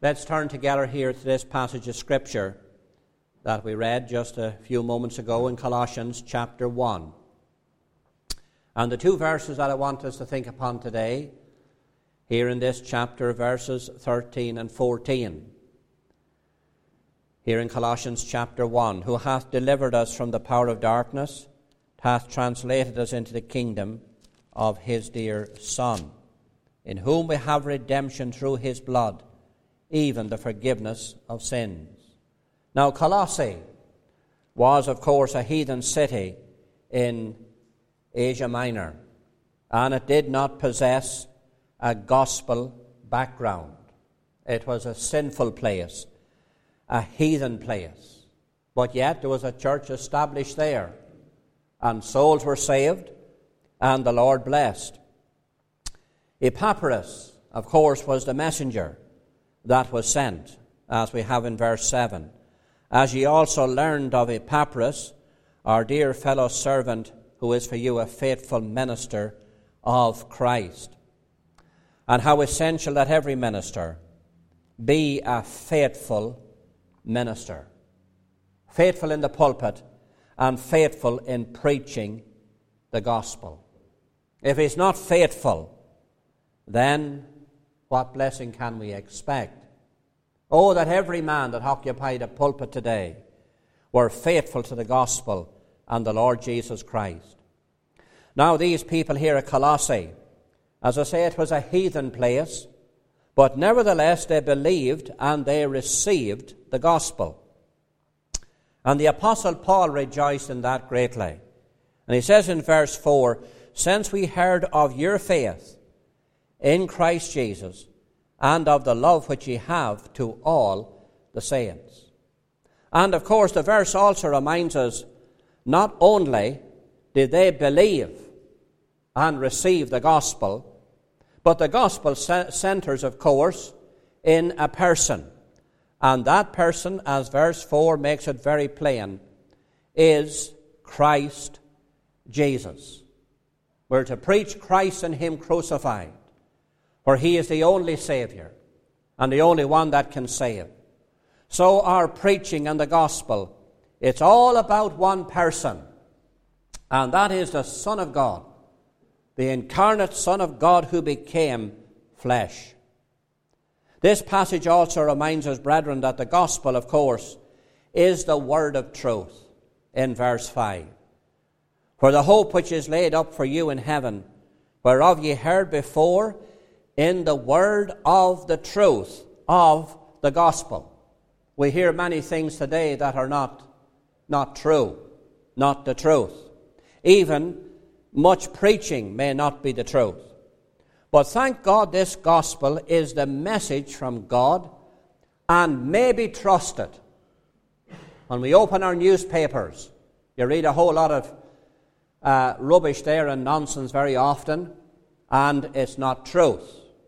Let's turn together here to this passage of Scripture that we read just a few moments ago in Colossians chapter 1. And the two verses that I want us to think upon today, here in this chapter, verses 13 and 14. Here in Colossians chapter 1, who hath delivered us from the power of darkness, hath translated us into the kingdom of his dear Son, in whom we have redemption through his blood, even the forgiveness of sins. Now, Colossae was, of course, a heathen city in Asia Minor, and it did not possess a gospel background. It was a sinful place, a heathen place. But yet there was a church established there, and souls were saved, and the Lord blessed. Epaphras, of course, was the messenger that was sent, as we have in verse 7. As ye also learned of Epaphras, our dear fellow servant, who is for you a faithful minister of Christ. And how essential that every minister be a faithful minister. Faithful in the pulpit and faithful in preaching the gospel. If he's not faithful, then what blessing can we expect? Oh, that every man that occupied a pulpit today were faithful to the gospel and the Lord Jesus Christ. Now, these people here at Colossae, as I say, it was a heathen place, but nevertheless they believed and they received the gospel. And the Apostle Paul rejoiced in that greatly. And he says in verse 4, since we heard of your faith in Christ Jesus, and of the love which ye have to all the saints. And of course the verse also reminds us, not only did they believe and receive the gospel, but the gospel centers, of course, in a person. And that person, as verse 4 makes it very plain, is Christ Jesus. We're to preach Christ and him crucified, for he is the only Savior and the only one that can save. So our preaching and the gospel, it's all about one person, and that is the Son of God, the incarnate Son of God who became flesh. This passage also reminds us, brethren, that the gospel, of course, is the word of truth in verse 5. For the hope which is laid up for you in heaven, whereof ye heard before, in the word of the truth of the gospel. We hear many things today that are not true, not the truth. Even much preaching may not be the truth. But thank God this gospel is the message from God and may be trusted. When we open our newspapers, you read a whole lot of rubbish there and nonsense very often, and it's not truth.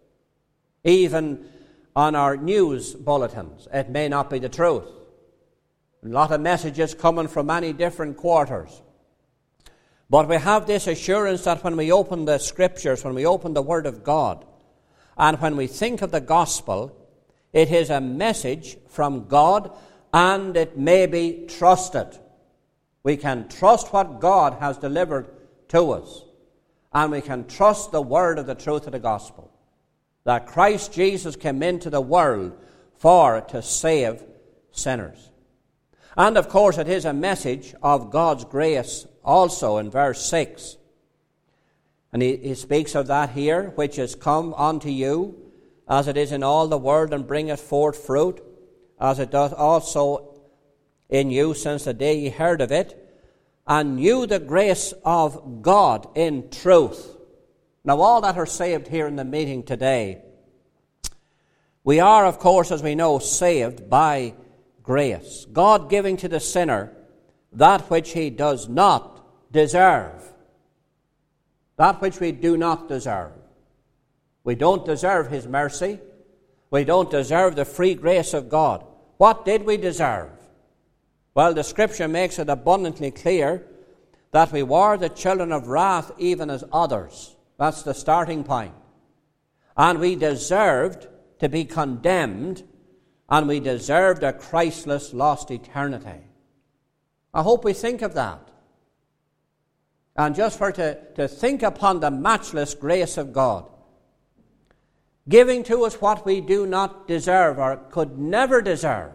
Even on our news bulletins, it may not be the truth. A lot of messages coming from many different quarters. But we have this assurance that when we open the Scriptures, when we open the Word of God, and when we think of the gospel, it is a message from God, and it may be trusted. We can trust what God has delivered to us, and we can trust the word of the truth of the gospel, that Christ Jesus came into the world to save sinners. And of course it is a message of God's grace also in verse 6. And he speaks of that here, which is come unto you, as it is in all the world, and bringeth forth fruit, as it doth also in you since the day ye heard of it, and knew the grace of God in truth. Now all that are saved here in the meeting today, we are, of course, as we know, saved by grace. God giving to the sinner that which he does not deserve. That which we do not deserve. We don't deserve his mercy. We don't deserve the free grace of God. What did we deserve? Well, the Scripture makes it abundantly clear that we were the children of wrath even as others. That's the starting point. And we deserved to be condemned and we deserved a Christless, lost eternity. I hope we think of that. And just to think upon the matchless grace of God, giving to us what we do not deserve or could never deserve,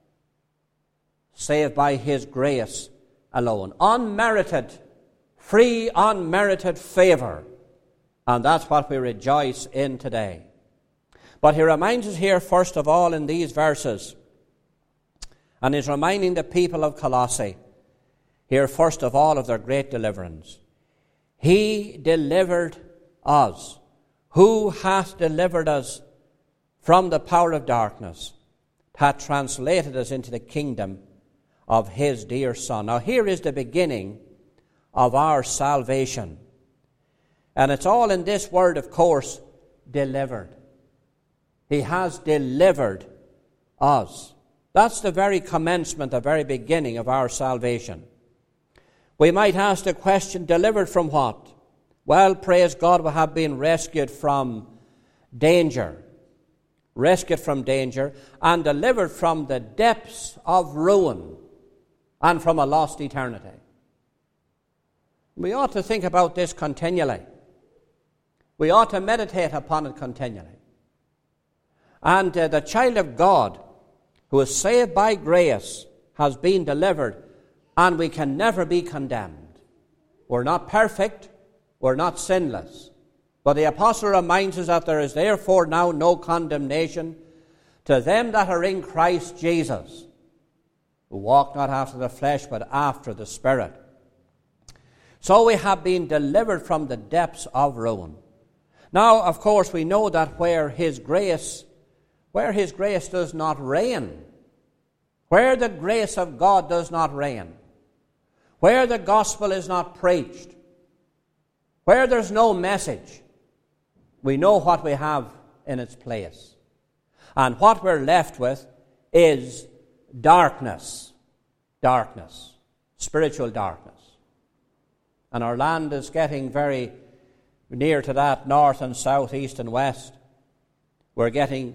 save by his grace alone. Unmerited, free, unmerited favor. And that's what we rejoice in today. But he reminds us here, first of all, in these verses, and he's reminding the people of Colossae, here, first of all, of their great deliverance. He delivered us. Who hath delivered us from the power of darkness, hath translated us into the kingdom of his dear Son. Now, here is the beginning of our salvation. And it's all in this word, of course, delivered. He has delivered us. That's the very commencement, the very beginning of our salvation. We might ask the question, delivered from what? Well, praise God, we have been rescued from danger. Rescued from danger and delivered from the depths of ruin and from a lost eternity. We ought to think about this continually. We ought to meditate upon it continually. And the child of God who is saved by grace has been delivered, and we can never be condemned. We're not perfect, we're not sinless. But the apostle reminds us that there is therefore now no condemnation to them that are in Christ Jesus, who walk not after the flesh, but after the Spirit. So we have been delivered from the depths of ruin. Now, of course, we know that where His grace does not reign, where the grace of God does not reign, where the gospel is not preached, where there's no message, we know what we have in its place. And what we're left with is darkness. Darkness. Spiritual darkness. And our land is getting very near to that, north and south, east and west. We're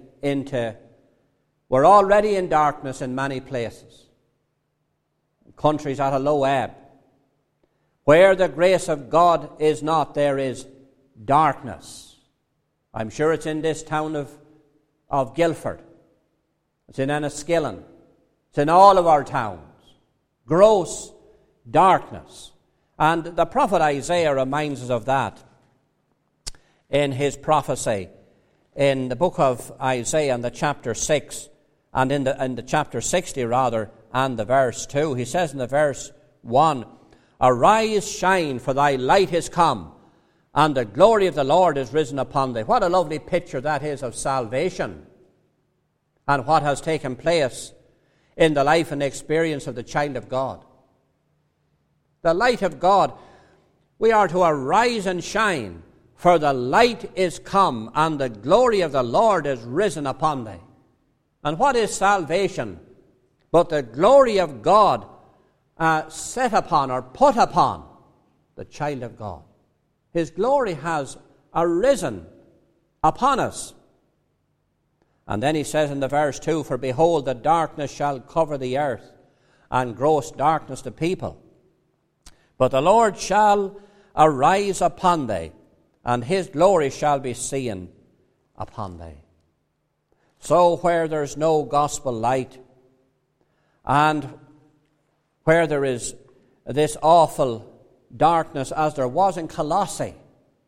already in darkness in many places. Countries at a low ebb. Where the grace of God is not, there is darkness. I'm sure it's in this town of Guildford. It's in Enniskillen. It's in all of our towns. Gross darkness. And the prophet Isaiah reminds us of that in his prophecy. In the book of Isaiah, in the chapter 6, and in the chapter 60 rather, and the verse 2, he says in the verse 1, "Arise, shine, for thy light is come, and the glory of the Lord is risen upon thee." What a lovely picture that is of salvation and what has taken place in the life and experience of the child of God. The light of God, we are to arise and shine, for the light is come, and the glory of the Lord is risen upon thee. And what is salvation but the glory of God set upon or put upon the child of God? His glory has arisen upon us. And then he says in the verse 2, "For behold, the darkness shall cover the earth, and gross darkness the people. But the Lord shall arise upon thee, and his glory shall be seen upon thee." So where there's no gospel light, and where there is this awful darkness as there was in Colossae,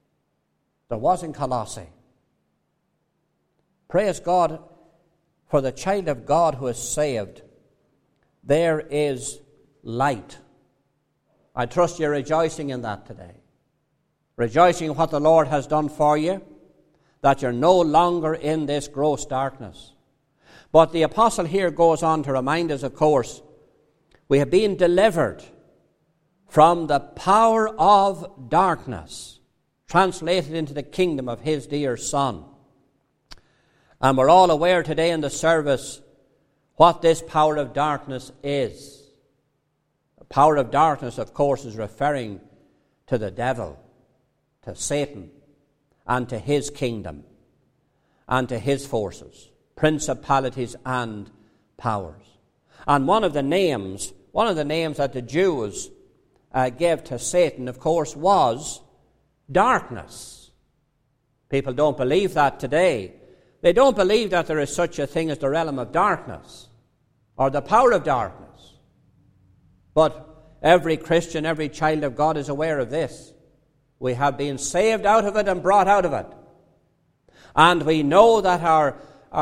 praise God for the child of God who is saved. There is light. I trust you're rejoicing in that today. Rejoicing in what the Lord has done for you, that you're no longer in this gross darkness. But the apostle here goes on to remind us, of course, we have been delivered from the power of darkness, translated into the kingdom of his dear Son. And we're all aware today in the service what this power of darkness is. The power of darkness, of course, is referring to the devil, to Satan, and to his kingdom, and to his forces. principalities and powers. And one of the names that the Jews gave to Satan, of course, was darkness. People don't believe that today. They don't believe that there is such a thing as the realm of darkness or the power of darkness. But every Christian, every child of God is aware of this. We have been saved out of it and brought out of it. And we know that our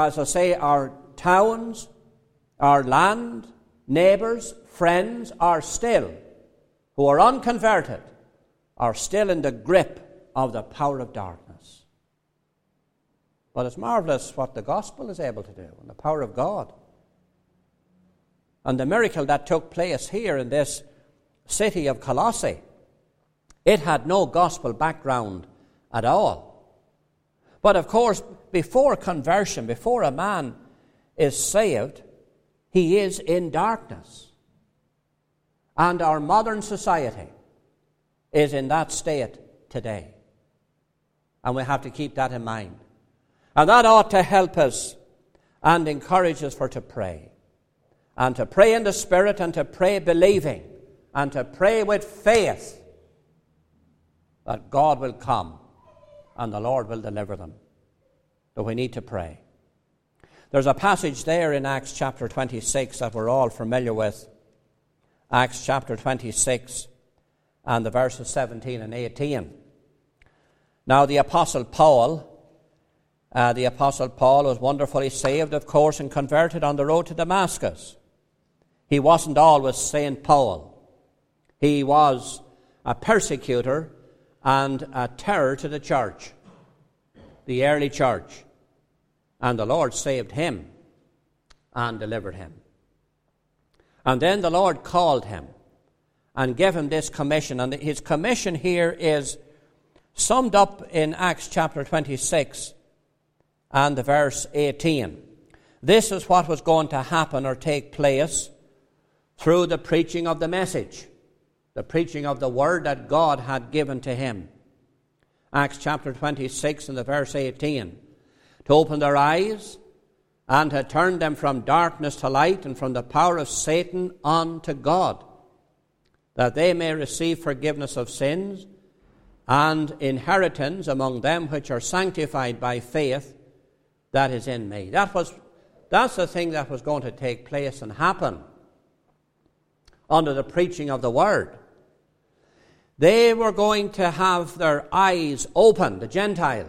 towns, our land, neighbours, friends are still, who are unconverted, are still in the grip of the power of darkness. But it's marvellous what the gospel is able to do, and the power of God. And the miracle that took place here in this city of Colossae, it had no gospel background at all. But of course, before conversion, before a man is saved, he is in darkness. And our modern society is in that state today. And we have to keep that in mind. And that ought to help us and encourage us to pray. And to pray in the Spirit, and to pray believing, and to pray with faith that God will come and the Lord will deliver them. But we need to pray. There's a passage there in Acts chapter 26 that we're all familiar with. Acts chapter 26 and the verses 17 and 18. Now the Apostle Paul was wonderfully saved, of course, and converted on the road to Damascus. He wasn't always St. Paul. He was a persecutor and a terror to the church, the early church. And the Lord saved him and delivered him. And then the Lord called him and gave him this commission. And his commission here is summed up in Acts chapter 26 and the verse 18. This is what was going to happen or take place through the preaching of the message, the preaching of the word that God had given to him. Acts chapter 26 and the verse 18. To open their eyes and to turn them from darkness to light and from the power of Satan unto God, that they may receive forgiveness of sins and inheritance among them which are sanctified by faith that is in me. That's the thing that was going to take place and happen under the preaching of the word. They were going to have their eyes opened, the Gentile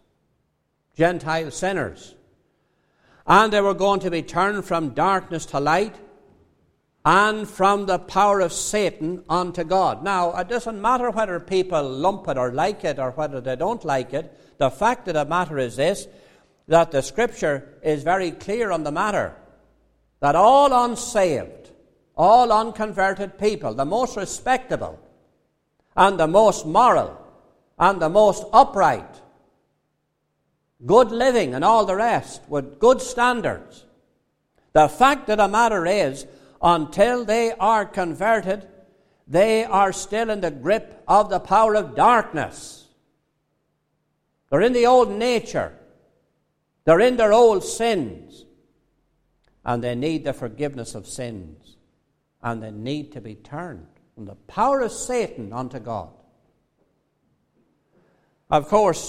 sinners. And they were going to be turned from darkness to light and from the power of Satan unto God. Now, it doesn't matter whether people lump it or like it or whether they don't like it. The fact of the matter is this, that the Scripture is very clear on the matter, that all unsaved, all unconverted people, the most respectable and the most moral and the most upright, good living and all the rest, with good standards. The fact of the matter is, until they are converted, they are still in the grip of the power of darkness. They're in the old nature. They're in their old sins. And they need the forgiveness of sins. And they need to be turned from the power of Satan unto God. Of course,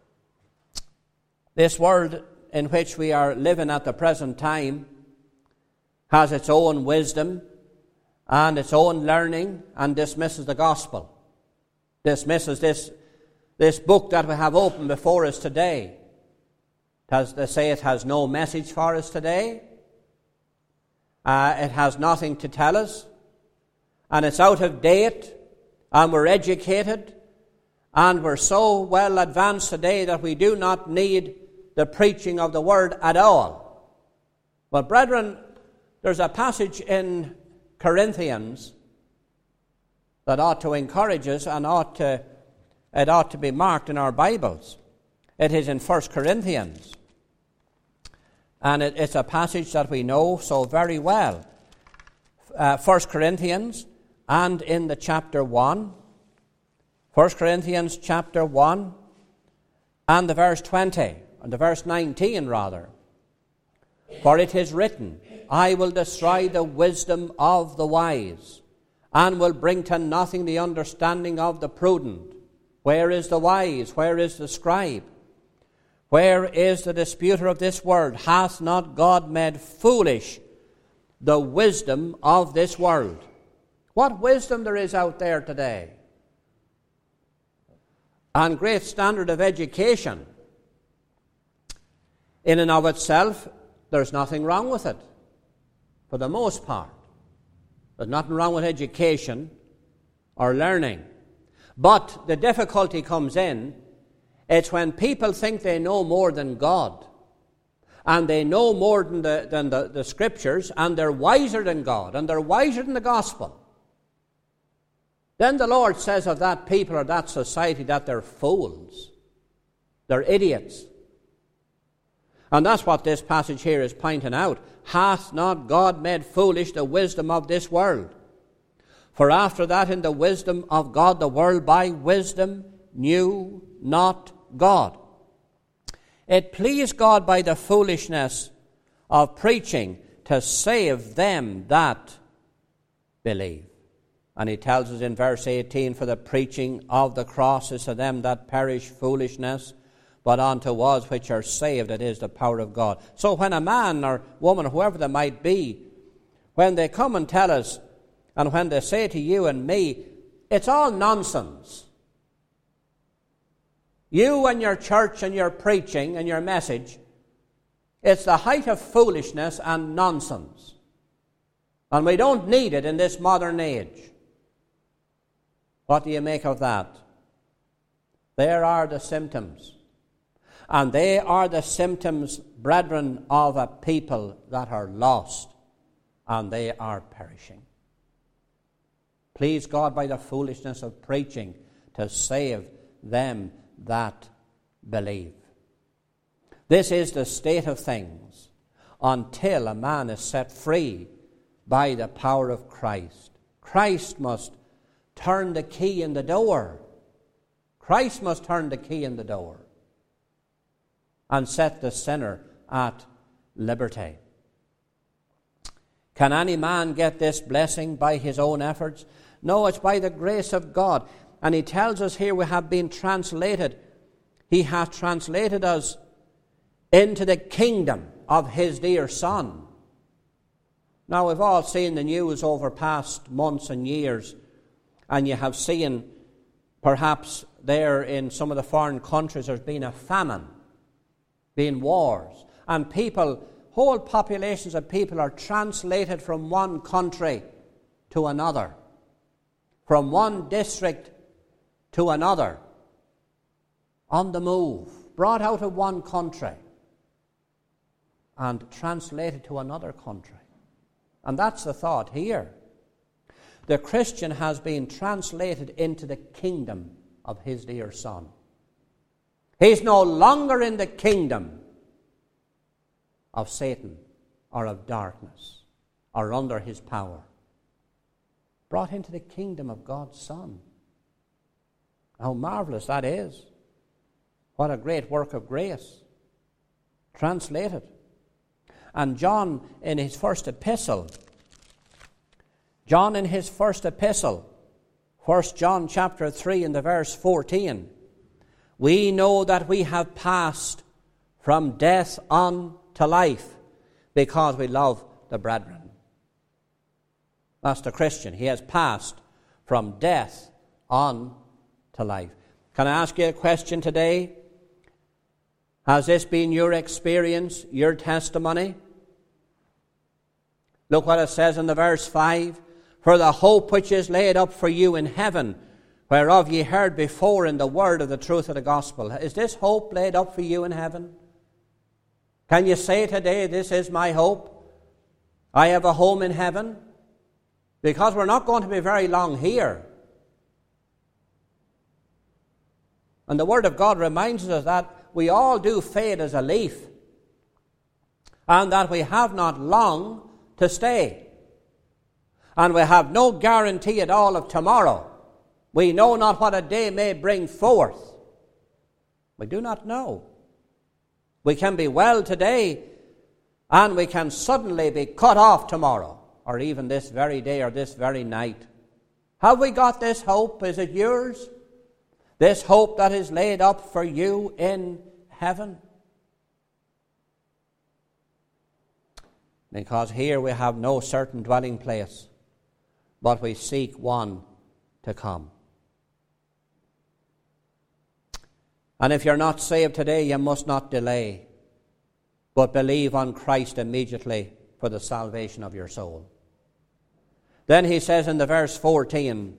this world in which we are living at the present time has its own wisdom and its own learning and dismisses the gospel. Dismisses this book that we have open before us today. They say it has no message for us today. It has nothing to tell us. And it's out of date. And we're educated. And we're so well advanced today that we do not need the preaching of the word at all. But brethren, there's a passage in Corinthians that ought to encourage us and it ought to be marked in our Bibles. It is in 1 Corinthians. And it's a passage that we know so very well. 1 Corinthians and in the chapter 1. 1 Corinthians chapter 1 and the verse 20. And the verse 19 rather. For it is written, I will destroy the wisdom of the wise, and will bring to nothing the understanding of the prudent. Where is the wise? Where is the scribe? Where is the disputer of this world? Hath not God made foolish the wisdom of this world? What wisdom there is out there today. And great standard of education. In and of itself, there's nothing wrong with it, for the most part. There's nothing wrong with education or learning. But the difficulty comes in, it's when people think they know more than God, and they know more than the Scriptures, and they're wiser than God, and they're wiser than the gospel. Then the Lord says of that people or that society that they're fools. They're idiots. And that's what this passage here is pointing out. Hath not God made foolish the wisdom of this world? For after that in the wisdom of God the world by wisdom knew not God. It pleased God by the foolishness of preaching to save them that believe. And he tells us in verse 18, for the preaching of the cross is to them that perish foolishness, but unto us which are saved it is the power of God. So when a man or woman, whoever they might be, when they come and tell us, and when they say to you and me, it's all nonsense. You and your church and your preaching and your message, it's the height of foolishness and nonsense. And we don't need it in this modern age. What do you make of that? There are the symptoms. And they are the symptoms, brethren, of a people that are lost and they are perishing. Please God by the foolishness of preaching to save them that believe. This is the state of things until a man is set free by the power of Christ. Christ must turn the key in the door. Christ must turn the key in the door and set the sinner at liberty. Can any man get this blessing by his own efforts? No, it's by the grace of God. And he tells us here we have been translated. He hath translated us into the kingdom of his dear Son. Now, we've all seen the news over past months and years, and you have seen perhaps there in some of the foreign countries there's been a famine, been wars, and people, whole populations of people are translated from one country to another, from one district to another, on the move, brought out of one country and translated to another country. And that's the thought here. The Christian has been translated into the kingdom of his dear Son. He's no longer in the kingdom of Satan or of darkness or under his power. Brought into the kingdom of God's Son. How marvelous that is. What a great work of grace. Translated. And John in his first epistle, 1 John chapter 3 and the verse 14, we know that we have passed from death unto life because we love the brethren. That's the Christian. He has passed from death unto life. Can I ask you a question today? Has this been your experience, your testimony? Look what it says in the verse 5. For the hope which is laid up for you in heaven, whereof ye heard before in the word of the truth of the gospel. Is this hope laid up for you in heaven? Can you say today, this is my hope? I have a home in heaven? Because we're not going to be very long here. And the Word of God reminds us that we all do fade as a leaf, and that we have not long to stay. And we have no guarantee at all of tomorrow. We know not what a day may bring forth. We do not know. We can be well today, and we can suddenly be cut off tomorrow, or even this very day or this very night. Have we got this hope? Is it yours? This hope that is laid up for you in heaven? Because here we have no certain dwelling place, but we seek one to come. And if you're not saved today, you must not delay, but believe on Christ immediately for the salvation of your soul. Then he says in the verse 14,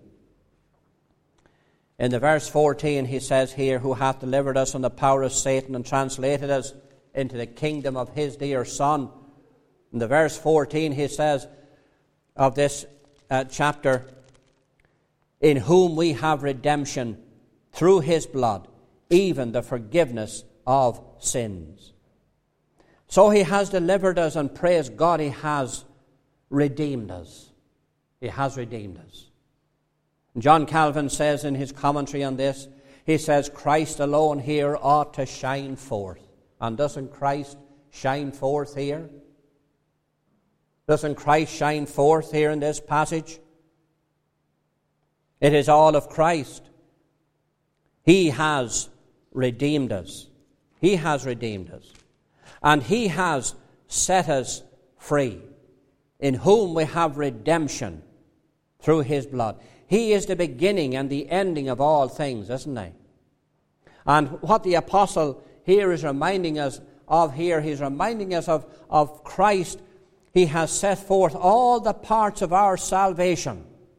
he says here, who hath delivered us from the power of Satan and translated us into the kingdom of his dear Son. In the verse 14 he says of this chapter, in whom we have redemption through his blood, even the forgiveness of sins. So he has delivered us, and praise God, he has redeemed us. He has redeemed us. John Calvin says in his commentary on this, he says, Christ alone here ought to shine forth. And doesn't Christ shine forth here? Doesn't Christ shine forth here in this passage? It is all of Christ. He has redeemed us. He has redeemed us. And he has set us free, in whom we have redemption through his blood. He is the beginning and the ending of all things, isn't he? And what the apostle here is reminding us of here, he's reminding us of Christ. He has set forth all the parts of our salvation.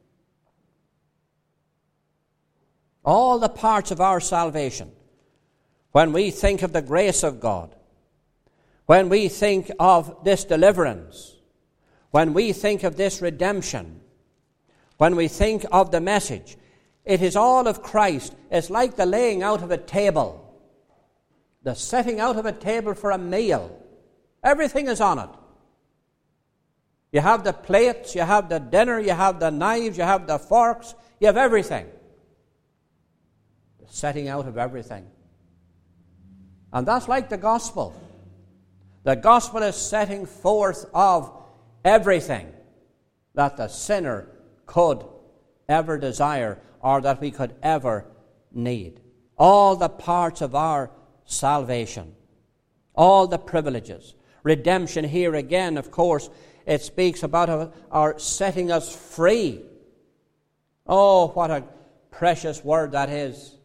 All the parts of our salvation. When we think of the grace of God, when we think of this deliverance, when we think of this redemption, when we think of the message, it is all of Christ. It's like the laying out of a table, the setting out of a table for a meal. Everything is on it. You have the plates, you have the dinner, you have the knives, you have the forks, you have everything. The setting out of everything. And that's like the gospel. The gospel is setting forth of everything that the sinner could ever desire or that we could ever need. All the parts of our salvation. All the privileges. Redemption here again, of course, it speaks about our setting us free. Oh, what a precious word that is.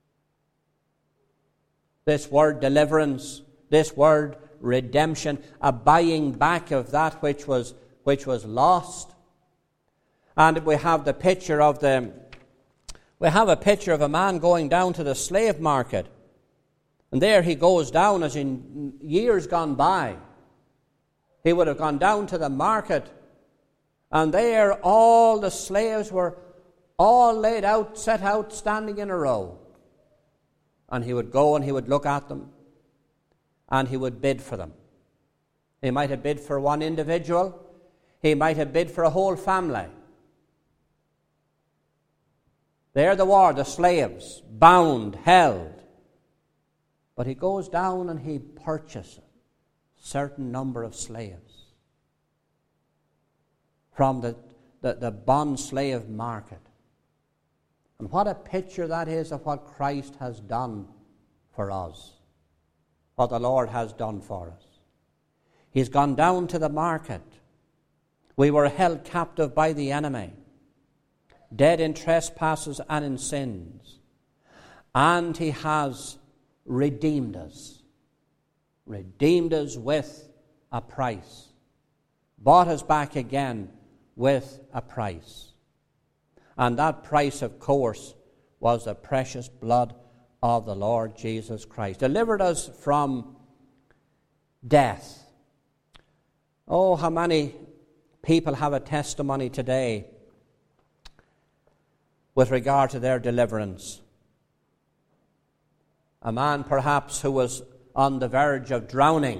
This word deliverance, this word redemption, a buying back of that which was lost. And we have the picture of a man going down to the slave market. And there he goes down, as in years gone by. He would have gone down to the market, and there all the slaves were all laid out, set out, standing in a row. And he would go and he would look at them, and he would bid for them. He might have bid for one individual. He might have bid for a whole family. There they were, the slaves, bound, held. But he goes down and he purchases a certain number of slaves from the bond slave market. And what a picture that is of what Christ has done for us, what the Lord has done for us. He's gone down to the market. We were held captive by the enemy, dead in trespasses and in sins. And he has redeemed us with a price, bought us back again with a price. And that price, of course, was the precious blood of the Lord Jesus Christ. Delivered us from death. Oh, how many people have a testimony today with regard to their deliverance. A man perhaps who was on the verge of drowning.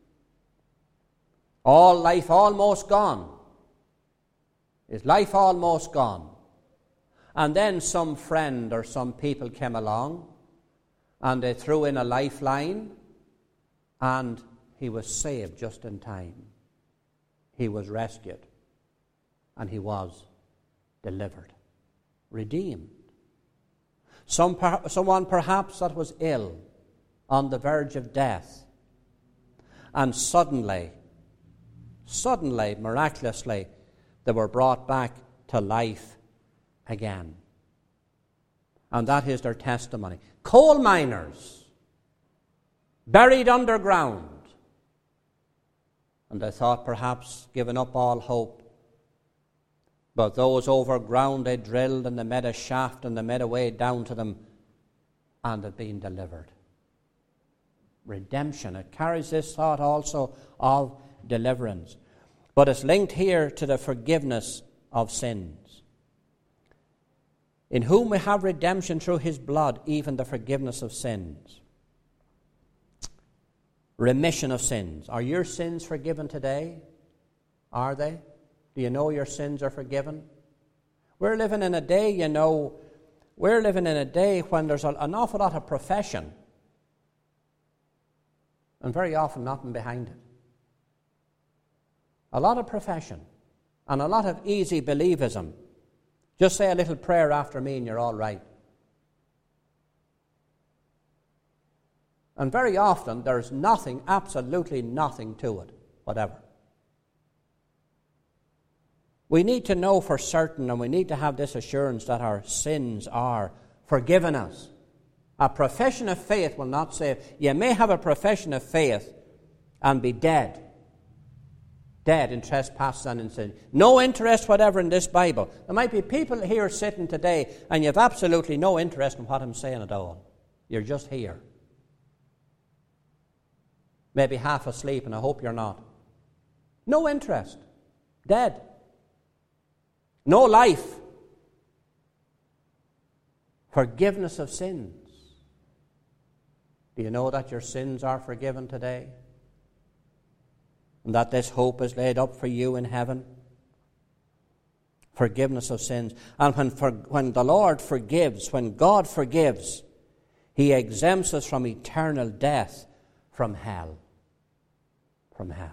All life almost gone. His life almost gone. And then some friend or some people came along and they threw in a lifeline and he was saved just in time. He was rescued. And he was delivered, redeemed. Someone perhaps that was ill, on the verge of death, and suddenly, miraculously, they were brought back to life again. And that is their testimony. Coal miners, buried underground, and they thought perhaps given up all hope. But those overground they drilled, and they made a shaft, and they made a way down to them, and had been delivered. Redemption. It carries this thought also of deliverance. But it's linked here to the forgiveness of sins. In whom we have redemption through his blood, even the forgiveness of sins. Remission of sins. Are your sins forgiven today? Are they? Do you know your sins are forgiven? We're living in a day, when there's an awful lot of profession, and very often nothing behind it. A lot of profession, and a lot of easy believism. Just say a little prayer after me and you're all right. And very often there's nothing, absolutely nothing to it, whatever. We need to know for certain, and we need to have this assurance that our sins are forgiven us. A profession of faith will not save. You may have a profession of faith and be dead in trespasses and in sin. No interest whatever in this Bible. There might be people here sitting today and you have absolutely no interest in what I'm saying at all. You're just here. Maybe half asleep, and I hope you're not. No interest. Dead. No life. Forgiveness of sins. Do you know that your sins are forgiven today? And that this hope is laid up for you in heaven? Forgiveness of sins. And when the Lord forgives, when God forgives, he exempts us from eternal death, from hell. From hell.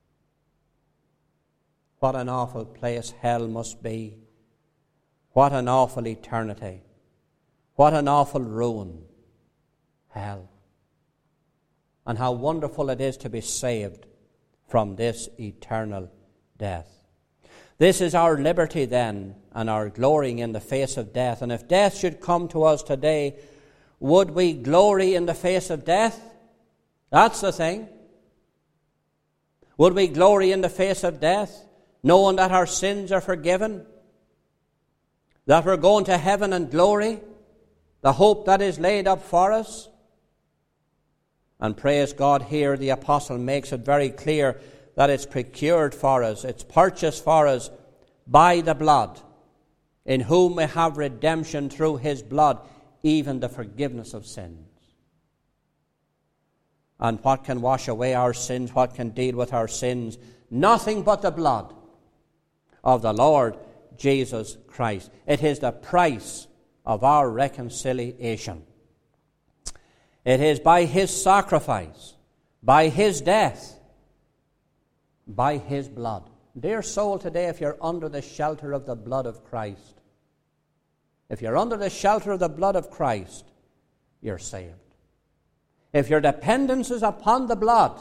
What an awful place hell must be. What an awful eternity. What an awful ruin. Hell. And how wonderful it is to be saved from this eternal death. This is our liberty then, and our glorying in the face of death. And if death should come to us today, would we glory in the face of death? That's the thing. Would we glory in the face of death, knowing that our sins are forgiven, that we're going to heaven and glory, the hope that is laid up for us? And praise God, here the apostle makes it very clear that it's procured for us, it's purchased for us by the blood, in whom we have redemption through his blood, even the forgiveness of sins. And what can wash away our sins? What can deal with our sins? Nothing but the blood of the Lord Jesus Christ. It is the price of our reconciliation. It is by his sacrifice, by his death, by his blood. Dear soul, today, if you're under the shelter of the blood of Christ, if you're under the shelter of the blood of Christ, you're saved. If your dependence is upon the blood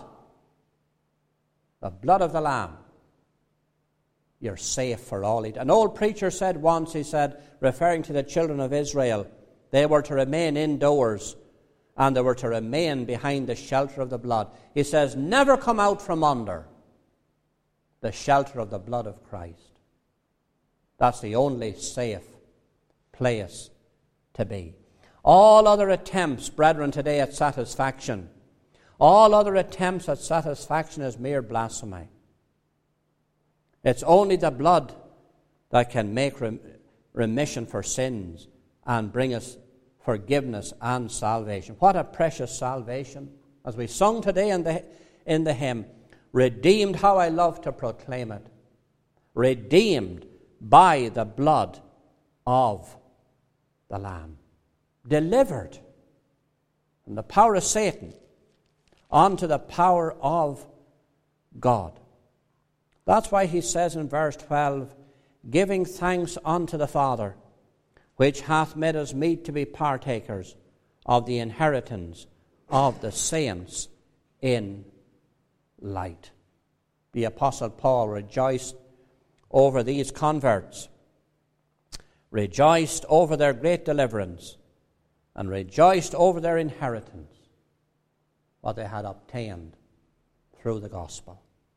of the Lamb, you're safe for all eternity. An old preacher said once, he said, referring to the children of Israel, they were to remain indoors and they were to remain behind the shelter of the blood. He says, never come out from under the shelter of the blood of Christ. That's the only safe place to be. All other attempts, brethren, today at satisfaction, all other attempts at satisfaction is mere blasphemy. It's only the blood that can make remission for sins and bring us forgiveness and salvation. What a precious salvation. As we sung today in the hymn, redeemed, how I love to proclaim it. Redeemed by the blood of the Lamb. Delivered from the power of Satan, unto the power of God. That's why he says in verse 12, giving thanks unto the Father, which hath made us meet to be partakers of the inheritance of the saints in light. The Apostle Paul rejoiced over these converts, rejoiced over their great deliverance, and rejoiced over their inheritance, what they had obtained through the gospel.